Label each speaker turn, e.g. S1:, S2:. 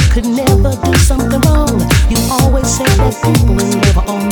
S1: could never do something wrong. You always said that people were never on